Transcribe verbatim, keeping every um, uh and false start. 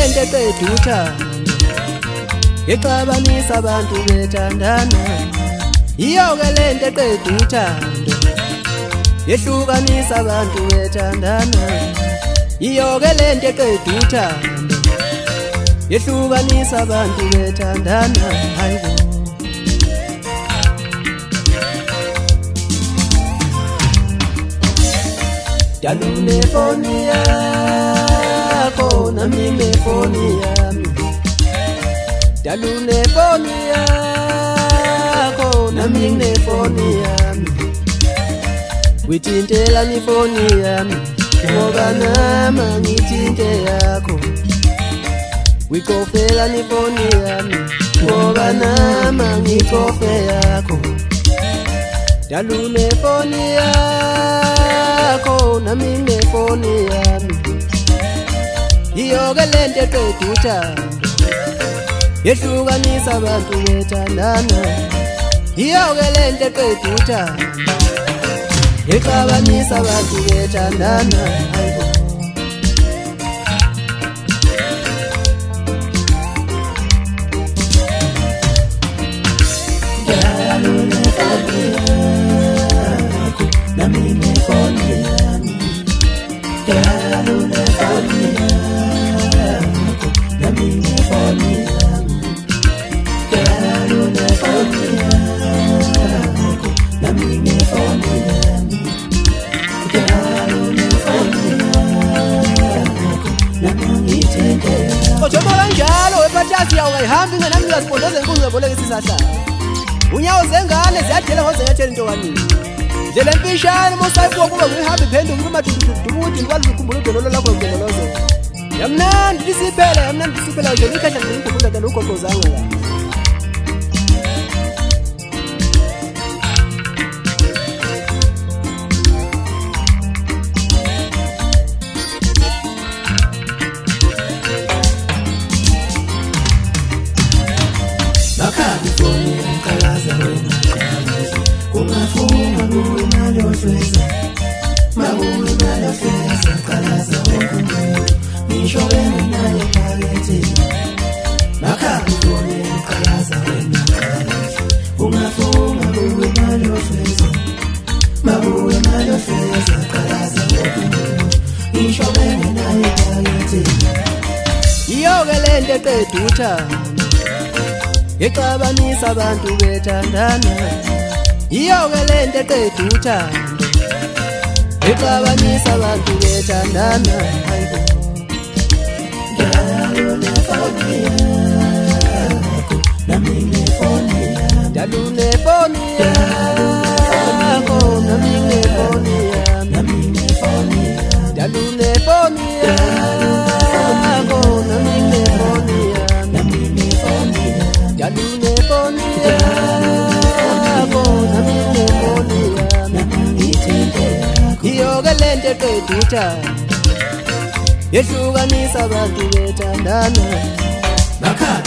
lento eqeda uthando exabanisa abantu bethandana iyo-ke lento eqeda uthando yehlukanisa abantu bethandana iyo-ke lento eqeda uthando yehlukanisa abantu bethandana hayibo dalune foni yakho nami nefoni yami dalune foni yakho nami nefoni yami withintela ni foni yami ngoba nama ngithinte yakho wikofela ni foni yami ngoba nama ngikofe yakho dalune foni yakho nami nefoni yami iyo-ke lento eqeda uthando yehlukanisa abantu bethandana iyo-ke lento eqeda uthando yexabanisa abantu bethandana hayibo dalune foni yakho nami nefoni yami dalune foni yakho nami nefoni yami dalune foni yakho nami nefoni yami dalune foni yakho nami ngithinte ojomo kanjalo wephathasi yawo ngayihambi ngenami ngiyazipondeza enkulu ngeboleka isisahla unyawo zengane ziyadlela ngozenyathela into kaningi ndlela emfishane mosayibuka kuba ngihambe iphenduka kumadududubuti ndikwazi ukukhumbula udololo lakho ngidololozo yamnandi lisiphela yamnandi lisiphela nje ngikhahla ngikhumbula dala ugogozanga la makhabi foni ngicalaza wena ungafunga kuwe imali ohlweza makuwe imali ohlweza qalaza wonke umuntu ngisho wena naye phaketheni makhabi foni ngicalaza wena ungafunga kuwe imali ohlweza makuwe imali ohlweza qalaza wonke umuntu ngisho wena naye phaketheni iyo-ke lento eqeda uthando yexabanisa abantu bethandana iyo-ke lento eqeda uthando yexabanisa abantu bethandana hayibo dalune foni yakho nami nefoni yami dalune foni yakho nami nefoni yami nami nefoni yami dalune foni yakho nami nefoni yami nami nefoni yami dalune foni yakho nami nefoni yami nami ngithinte iyo-ke lento eqeda uthando yehlukanisa abantu bethandana makhabi